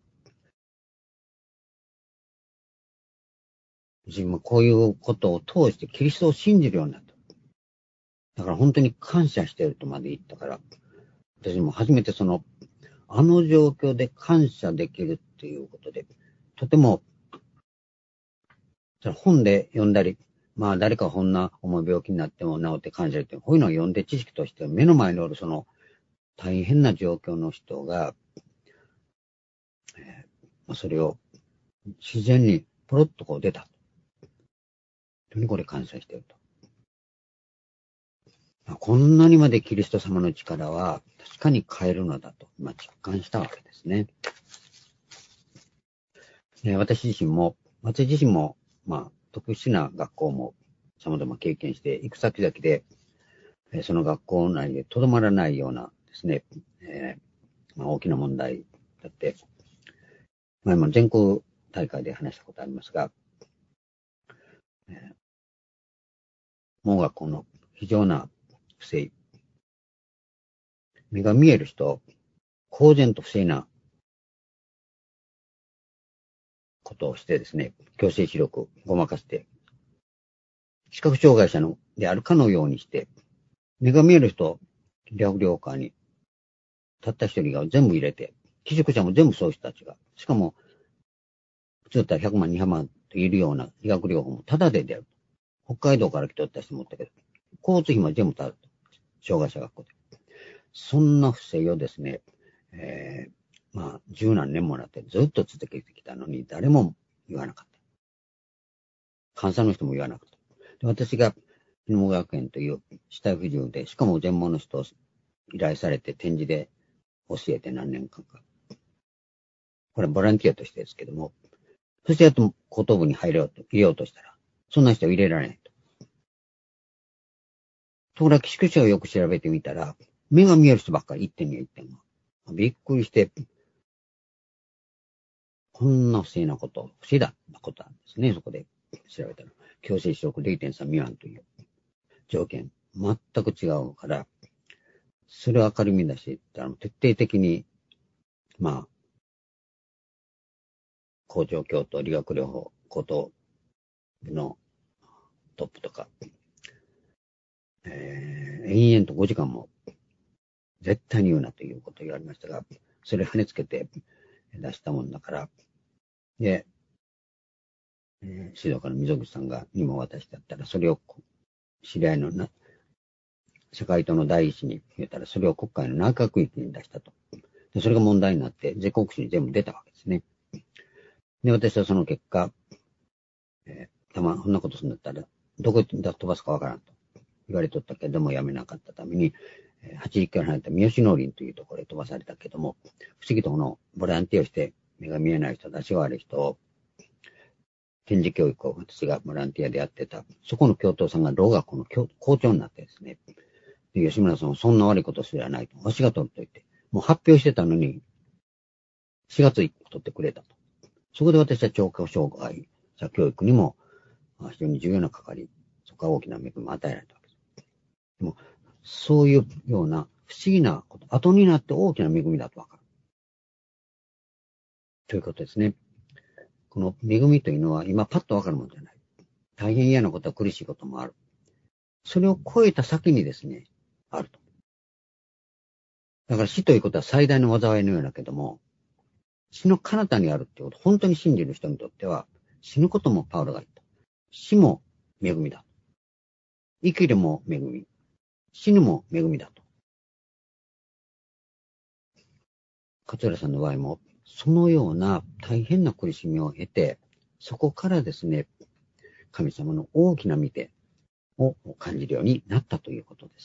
自分もこういうことを通してキリストを信じるようになった。だから本当に感謝してるとまで言ったから、私も初めてその、あの状況で感謝できるっていうことで、とても、本で読んだり、まあ誰かこんな重い病気になっても治って感謝って、こういうのを読んで知識として目の前におるその大変な状況の人が、えー、それを自然にポロッとこう出た。本当にこれ感謝してると。こんなにまでキリスト様の力は確かに変えるのだと、まあ、実感したわけですね。で私自身も、私自身も、まあ、特殊な学校も様々経験して、行く先々で、その学校内でとどまらないようなですね、えーまあ、大きな問題だって、前も全国大会で話したことありますが、えー、盲学校の非常な不正、目が見える人、公然と不正なことをしてですね、強制視力ごまかして、視覚障害者のであるかのようにして、目が見える人、略量化に、たった一人が全部入れて、寄宿者も全部そういう人たちが、しかも、普通だったらひゃくまん、にひゃくまんといるような医学療法もタダで出る。北海道から来ておった人もおったけど、交通費も全部タダと。障害者学校で。そんな不正をですね、えー、まあ、十何年もなってずっと続けてきたのに、誰も言わなかった。監査の人も言わなかった。で私が、日野学園という死体不自由で、しかも全盲の人を依頼されて展示で教えて何年間か。これはボランティアとしてですけども、そしてやっと高等部に入れようと、入れようとしたら、そんな人は入れられないと。ところが、寄宿舎をよく調べてみたら、目が見える人ばっかり いってんに いってんご。びっくりして、こんな不正なこと、不正だなことなんですね、そこで調べたら。強制視力 れいてんさん 未満という条件、全く違うから、それを明るみ出していったら、徹底的に、まあ、工場教と理学療法高等部のトップとか、えー、延々とごじかんも絶対に言うなということを言われましたが、それ跳ねつけて出したもんだから、で、えー、静岡の溝口さんがにも渡してあったら、それを知り合いのな社会党の第一に言ったら、それを国会の内閣域に出したと。でそれが問題になって、全国紙に全部出たわけですね。で、私はその結果、えー、たま、こんなことするんだったら、どこに飛ばすかわからんと言われとったけども、やめなかったために、はちじゅっキロ離れた三好農林というところへ飛ばされたけども、不思議とこのボランティアをして、目が見えない人、足が悪い人を、展示教育を私がボランティアでやってた、そこの教頭さんが老学校の校長になってですね、 で、吉村さんはそんな悪いことすらないと。わしが取ると言って。もう発表してたのに、しがつ以降取ってくれたと。そこで私は聴覚障害者教育にも非常に重要な関わり、そこは大きな恵みを与えられたわけです。でも、そういうような不思議なこと、後になって大きな恵みだとわかる。ということですね。この恵みというのは今パッとわかるものじゃない。大変嫌なことは苦しいこともある。それを超えた先にですね、あると。だから死ということは最大の災いのようだけども、死の彼方にあるっていうこと、本当に信じる人にとっては、死ぬこともパウロが言った。死も恵みだ。生きるも恵み。死ぬも恵みだと。勝浦さんの場合も、そのような大変な苦しみを経て、そこからですね、神様の大きな見てを感じるようになったということです。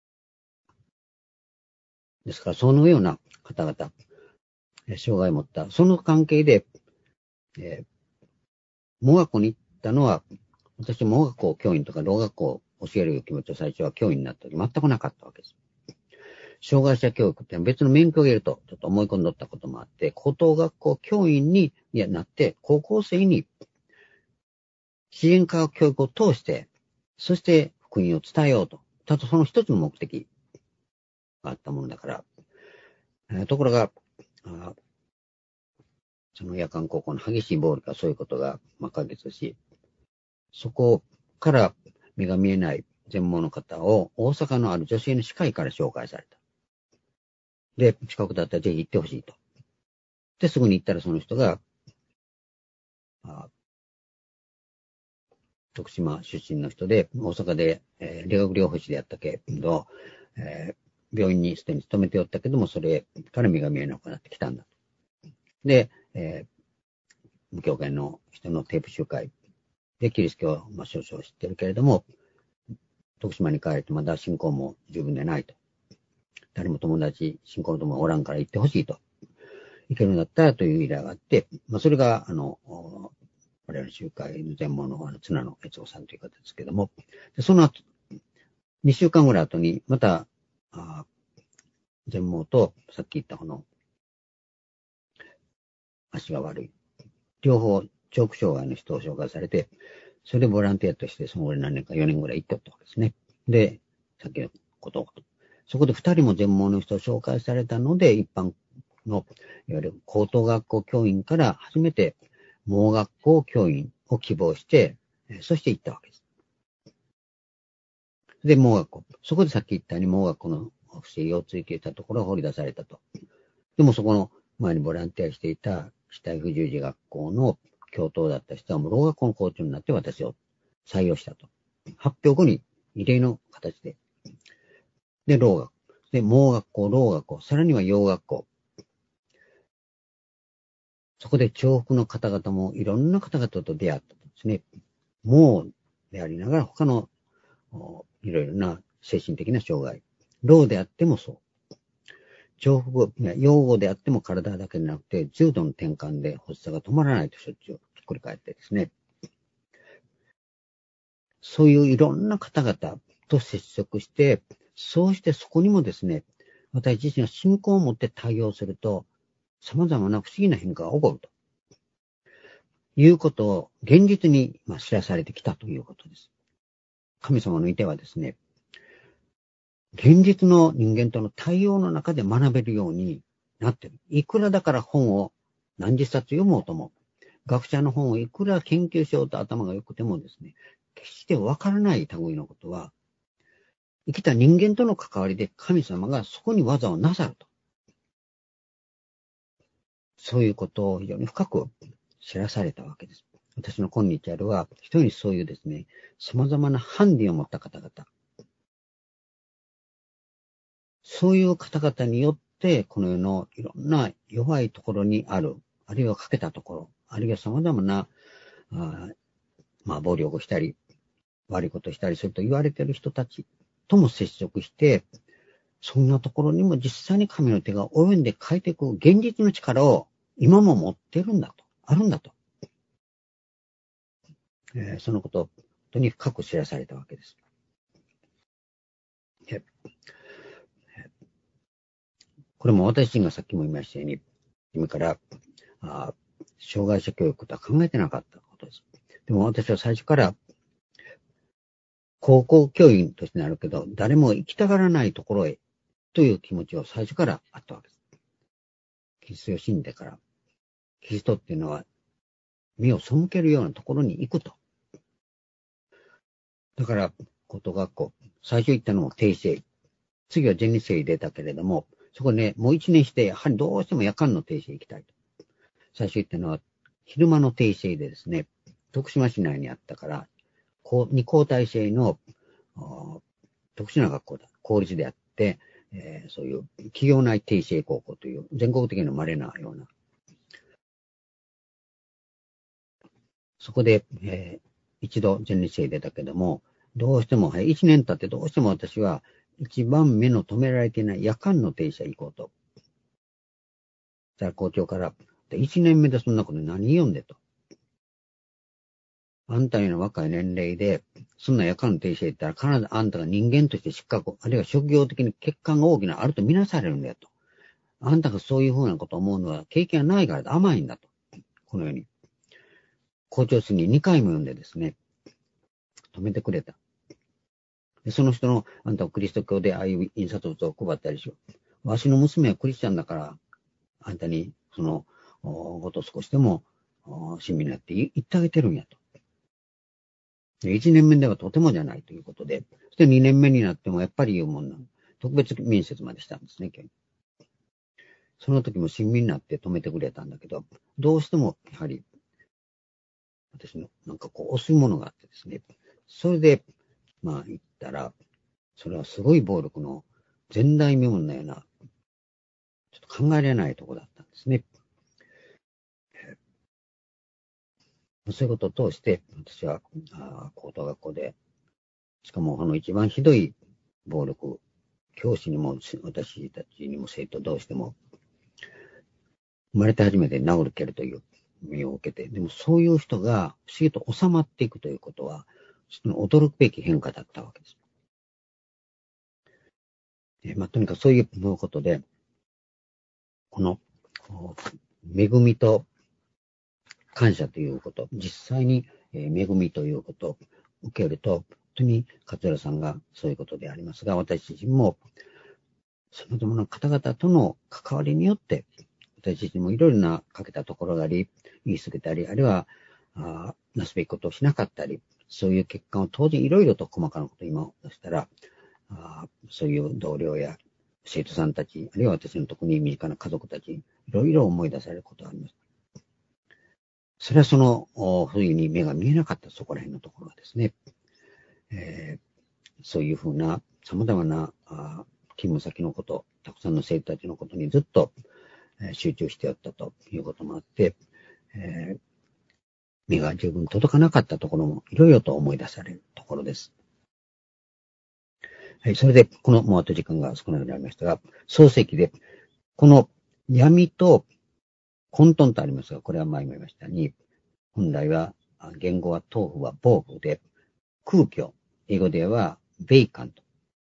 ですから、そのような方々、障害を持った、その関係で、えー、盲学校に行ったのは、私、盲学校教員とか老学校を教える気持ちを最初は教員になった時全くなかったわけです。障害者教育って別の免許を得ると、ちょっと思い込んどったこともあって、高等学校教員にいやなって、高校生に自然科学教育を通して、そして福音を伝えようと。ただその一つの目的があったものだから、えー、ところが、あその夜間高校の激しい暴力はそういうことが、まあ、解決し、そこから目が見えない全盲の方を大阪のある女性の歯科医から紹介された。で、近くだったらぜひ行ってほしいと。で、すぐに行ったらその人が、あ徳島出身の人で、大阪で、えー、理学療法士でやったけど、えー、病院にすでに勤めておったけども、それから目が見えなくなってきたんだと。で、えー、無教会の人のテープ集会でキリスト教を、まあ、少々知ってるけれども、徳島に帰ってまだ信仰も十分でないと。誰も友達、信仰の友がおらんから行ってほしいと。行けるんだったらという依頼があって、まあ、それが、あの、我々の集会の全盲のあの綱野悦夫さんという方ですけども、でその後、にしゅうかんぐらい後に、また、あ全盲と、さっき言ったこの、足が悪い。両方、聴覚障害の人を紹介されて、それでボランティアとして、その後何年かよねんぐらい行っておったわけですね。で、さっきのことを。そこで二人も全盲の人を紹介されたので、一般の、いわゆる高等学校教員から初めて盲学校教員を希望して、そして行ったわけです。で、盲学校。そこでさっき言ったように盲学校の不思議を追求したところが掘り出されたと。でもそこの前にボランティアしていた肢体不自由児学校の教頭だった人はもう老学校の校長になって私を採用したと。発表後に異例の形で。で、老学。で、盲学校、老学校、さらには洋学校。そこで重複の方々もいろんな方々と出会ったんですね。盲でありながら他のいろいろな精神的な障害。老であってもそう。重複、用語であっても体だけでなくて、重度の転換で発作が止まらないとしょっちゅう繰り返ってですね。そういういろんな方々と接触して、そうしてそこにもですね、私自身は信仰を持って対応すると、様々な不思議な変化が起こると。いうことを現実に知らされてきたということです。神様のいてはですね、現実の人間との対応の中で学べるようになっている。いくらだから本を何十冊読もうとも、学者の本をいくら研究しようと頭が良くてもですね、決してわからない類のことは、生きた人間との関わりで神様がそこに技をなさると。そういうことを非常に深く知らされたわけです。私の今日あるは、一人そういうですね、様々なハンディを持った方々。そういう方々によって、この世のいろんな弱いところにある、あるいは欠けたところ、あるいは様々な、あまあ、暴力をしたり、悪いことをしたりすると言われている人たちとも接触して、そんなところにも実際に神の手が及んで変えていく現実の力を今も持ってるんだと、あるんだと。えー、そのことを本当に深く知らされたわけです。 これも私がさっきも言いましたように、今からあ障害者教育とは考えてなかったことです。でも私は最初から高校教員としてなるけど、誰も行きたがらないところへという気持ちは最初からあったわけです。キリストを信じてから、キリストっていうのは身を背けるようなところに行くと。だから、高等学校、最初行ったのも定生。次は全日制出たけれども、そこね、もう一年して、やはりどうしても夜間の定生行きたいと。最初行ったのは、昼間の定生でですね、徳島市内にあったから、二交代制の特殊な学校だ。公立であって、えー、そういう企業内定生高校という全国的な稀なような。そこで、えー、一度全日制出たけども、どうしても、はい、一年経ってどうしても私は一番目の止められていない夜間の停車行こうと。そしたら校長から、一年目でそんなこと何言うんでと。あんたよりの若い年齢で、そんな夜間の停車行ったら必ずあんたが人間として失格、あるいは職業的に欠陥が大きなあるとみなされるんだよと。あんたがそういうふうなことを思うのは経験がないから甘いんだと。このように。校長室ににかいも読んでですね、止めてくれた。でその人の、あんたはキリスト教でああいう印刷物を配ったりしよう。わしの娘はクリスチャンだから、あんたにそのことを少しでも親身になって言ってあげてるんやと。でいちねんめではとてもじゃないということで、そしてにねんめになってもやっぱり言うもんなの。特別面接までしたんですね、その時も親身になって止めてくれたんだけど、どうしてもやはり、私のなんかこう押すものがあってですね、それで、まあ言ったら、それはすごい暴力の前代未聞のような、ちょっと考えられないところだったんですね。そういうことを通して、私は高等学校で、しかもあの一番ひどい暴力、教師にも私たちにも生徒同士でも、生まれて初めて治るけるという身を受けて、でもそういう人が不思議と収まっていくということは、驚くべき変化だったわけです。えまあ、とにかくそういうことで、この恵みと感謝ということ、実際に恵みということを受けると、本当に勝浦さんがそういうことでありますが、私自身もその友の方々との関わりによって、私自身もいろいろな欠けたところがあり、言い過ぎたり、あるいはあなすべきことをしなかったり、そういう結果を当然いろいろと細かなことを今出したら、あそういう同僚や生徒さんたち、あるいは私の特に身近な家族たち、いろいろ思い出されることがあります。それはその冬に目が見えなかったそこら辺のところですね。えー、そういうふうな様々なあ勤務先のこと、たくさんの生徒たちのことにずっと集中してやったということもあって、えー、目が十分届かなかったところもいろいろと思い出されるところです。はい、それで、このもうあと時間が少なくなりましたが、漱石で、この闇と混沌とありますが、これは前も言いましたに、本来は、言語は豆腐は暴風で、空虚、英語ではベイカント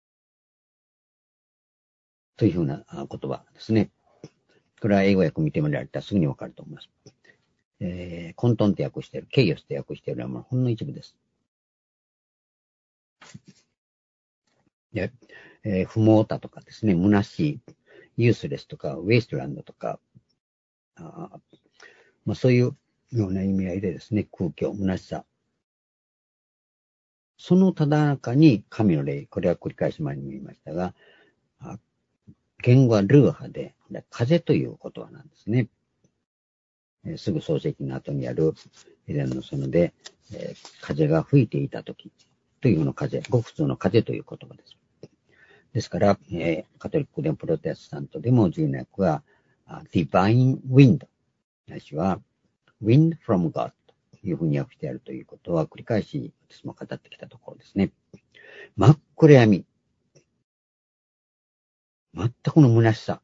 というふうな言葉ですね。これは英語訳見てみられたらすぐにわかると思います。えー、混沌って訳している、ケイオスって訳しているのはほんの一部です。で、えー、不毛たとかですね、虚しい、ユースレスとか、ウェイストランドとか、あまあ、そういうような意味合いでですね、空虚、虚しさ。そのただ中に神の霊、これは繰り返し前にも言いましたが、言語はルーハで、風という言葉なんですね。えー、すぐ漱石の後にあるエレンの園で、えー、風が吹いていたときというの風、ごく普通の風という言葉です。ですから、えー、カトリックでもプロテスタントでも重要な訳は、divine wind、ないしは wind from God というふうに訳してあるということは、繰り返し私も語ってきたところですね。真っ暗闇。全くの虚しさ。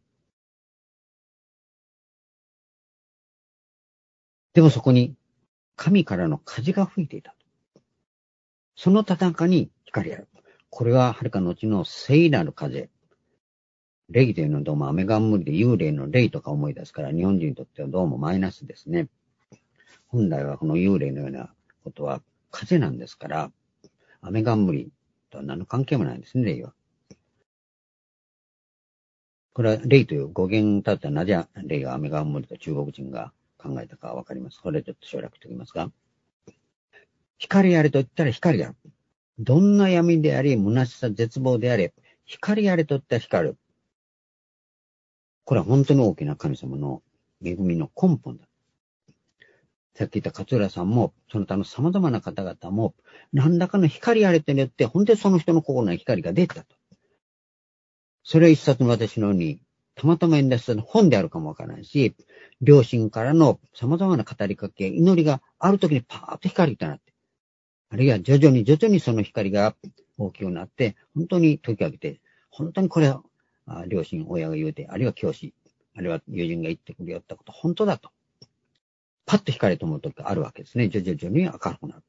でもそこに神からの風が吹いていた。そのただ中に光ある。 これははるか後の聖なる風。霊というのはどうも雨冠で幽霊の霊とか思い出すから、日本人にとってはどうもマイナスですね。本来はこの幽霊のようなことは風なんですから、雨冠とは何の関係もないんですね、霊は。これは霊という語源だったらなぜ霊が雨冠と中国人が考えたかわかります。これちょっと省略しておきますが。光あれと言ったら光がある。どんな闇であり、虚しさ、絶望であれ、光あれと言ったら光る。これは本当に大きな神様の恵みの根本だ。さっき言った勝浦さんも、その他の様々な方々も、何らかの光あれとによって、本当にその人の心の光が出たと。それは一冊の私のように、たまたま演出した本であるかもわからないし、両親からの様々な語りかけ、祈りがある時にパーッと光となって、あるいは徐々に徐々にその光が大きくなって、本当に解き上げて、本当にこれは、両親、親が言うて、あるいは教師、あるいは友人が言ってくれよったこと、本当だと。パッと光と思う時があるわけですね。徐々に明るくなる。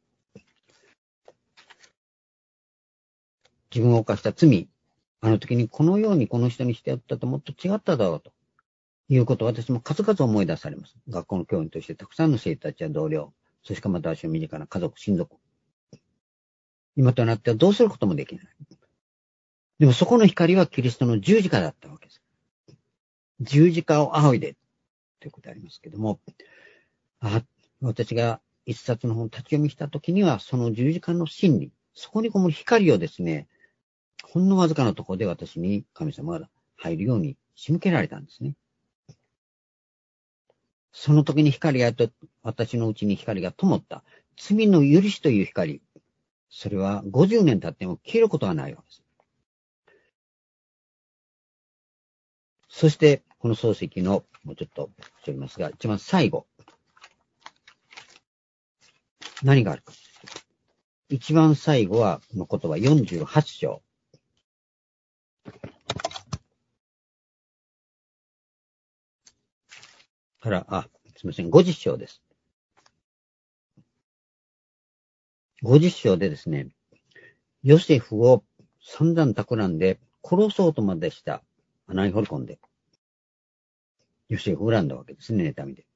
自分を犯した罪、あの時にこのようにこの人にしてやったともっと違っただろうということを私も数々思い出されます。学校の教員としてたくさんの生徒たちや同僚、そしてまた私の身近な家族、親族。今となってはどうすることもできない。でもそこの光はキリストの十字架だったわけです。十字架を仰いでということでありますけども、あ私が一冊の本を立ち読みしたときには、その十字架の真理、そこにこもる光をですね、ほんのわずかなところで私に神様が入るように仕向けられたんですね。その時に光がと、私のうちに光が灯った。罪の許しという光。それはごじゅうねん経っても消えることはないわけです。そして、この漱石の、もうちょっとしておりますが、一番最後。何があるか。一番最後は、この言葉よんじゅうはち章。から、あ、すみません、ごじゅっ章です。ごじゅっ章でですね、ヨセフを散々企んで殺そうとまでした穴に掘り込んで、ヨセフを恨んだわけですね、妬みで。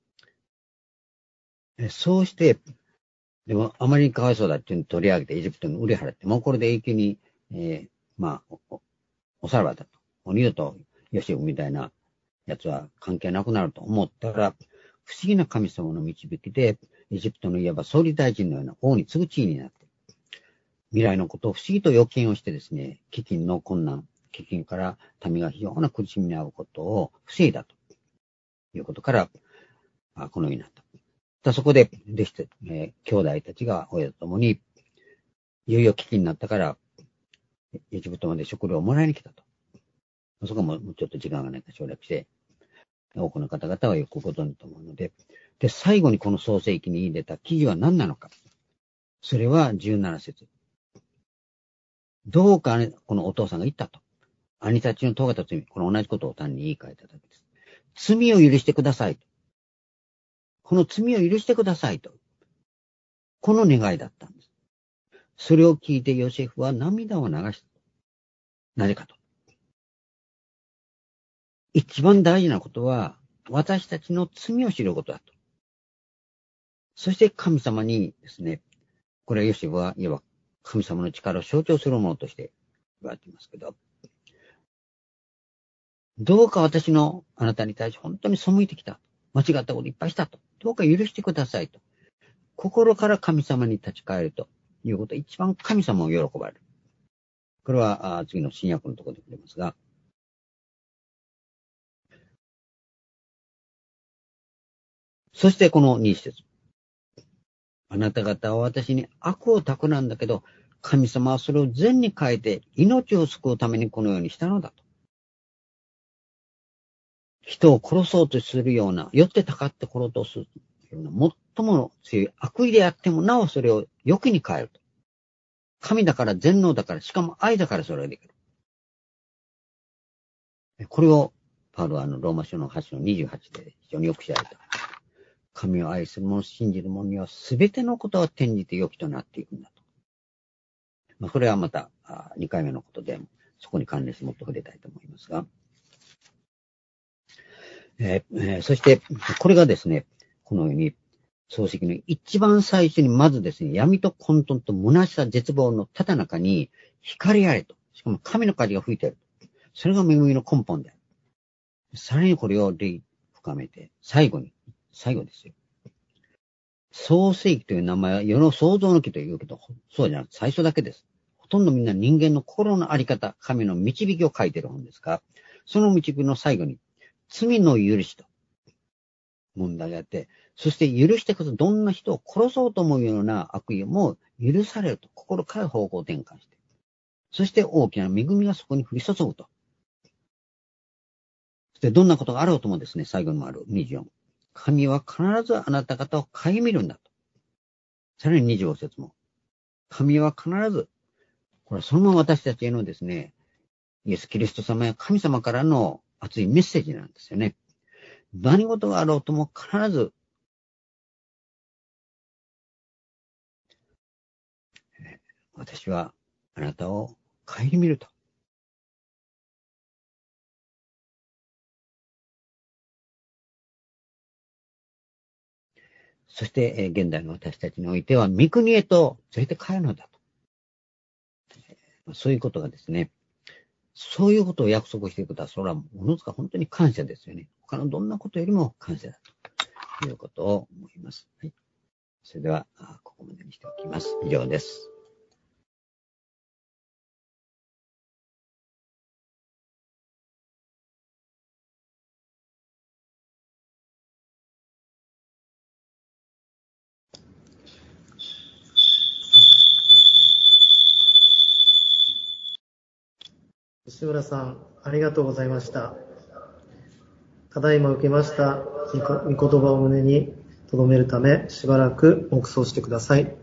そうして、でもあまりにかわいそうだっていうのを取り上げてエジプトに売り払って、もうこれで永久に、えー、まあ、お、おさらばだと。もう二度とヨセフみたいなやつは関係なくなると思ったら、不思議な神様の導きで、エジプトのいわば総理大臣のような王に次ぐ地位になって、未来のことを不思議と予見をしてですね、飢饉の困難、飢饉から民が非常な苦しみに遭うことを防いだということから、このようになった。そこで、弟子、えー、兄弟たちが親と共に、いよいよ飢饉になったから、エジプトまで食料をもらいに来たと。そこもちょっと時間がないから省略して、多くの方々はよくご存知と思うので、で、最後にこの創世記に入れた記事は何なのか。それはじゅうなな節。どうか、ね、このお父さんが言ったと。兄たちの咎った罪、この同じことを単に言い換えただけです。罪を許してくださいと。この罪を許してくださいと。この願いだったんです。それを聞いてヨセフは涙を流した。なぜかと。一番大事なことは、私たちの罪を知ることだと。そして神様にですね、これはヨセフはいわば神様の力を象徴するものとして言われていますけど、どうか私のあなたに対して本当に背いてきた。間違ったこといっぱいしたと。どうか許してくださいと。心から神様に立ち返るということは一番神様を喜ばれる。これは次の新約のところで触れますが、そしてこのに節。あなた方は私に悪を企んだけど、神様はそれを善に変えて命を救うためにこのようにしたのだと。人を殺そうとするような、よってたかって殺そうとするような、最も強い悪意であってもなおそれを良きに変えると。神だから全能だから、しかも愛だからそれができる。これをパウロはあのローマ書のはちのにじゅうはちで非常によく知られた。神を愛する者、信じる者には全てのことは転じて良きとなっていくんだと。 まあ、これはまたにかいめのことで、そこに関連してもっと触れたいと思いますが、えーえー、そして、これがですね、このように、漱石の一番最初にまずですね、闇と混沌と虚しさ絶望のただ中に光あれと、しかも神の風が吹いている。それが恵みの根本である。さらにこれを深めて、最後に、最後ですよ。創世記という名前は世の創造の記というけど、そうじゃなくて最初だけです。ほとんどみんな人間の心のあり方、神の導きを書いている本ですが、その導きの最後に、罪の許しと問題があって、そして許してこそどんな人を殺そうと思うような悪意も許されると、心から方向転換して、そして大きな恵みがそこに降り注ぐと。そしてどんなことがあろうともですね、最後にもあるにじゅうよん。神は必ずあなた方を顧みるんだと。さらににじゅうご節も。神は必ず、これはそのまま私たちへのですね、イエス・キリスト様や神様からの熱いメッセージなんですよね。何事があろうとも必ず、私はあなたを顧みると。そして、現代の私たちにおいては、御国へと連れて帰るのだと。そういうことがですね、そういうことを約束していくことは、それはものすごく本当に感謝ですよね。他のどんなことよりも感謝だということを思います。はい、それでは、ここまでにしておきます。以上です。 西村さん、ありがとうございました。ただいま受けました御言葉を胸に留めるため、しばらく黙想してください。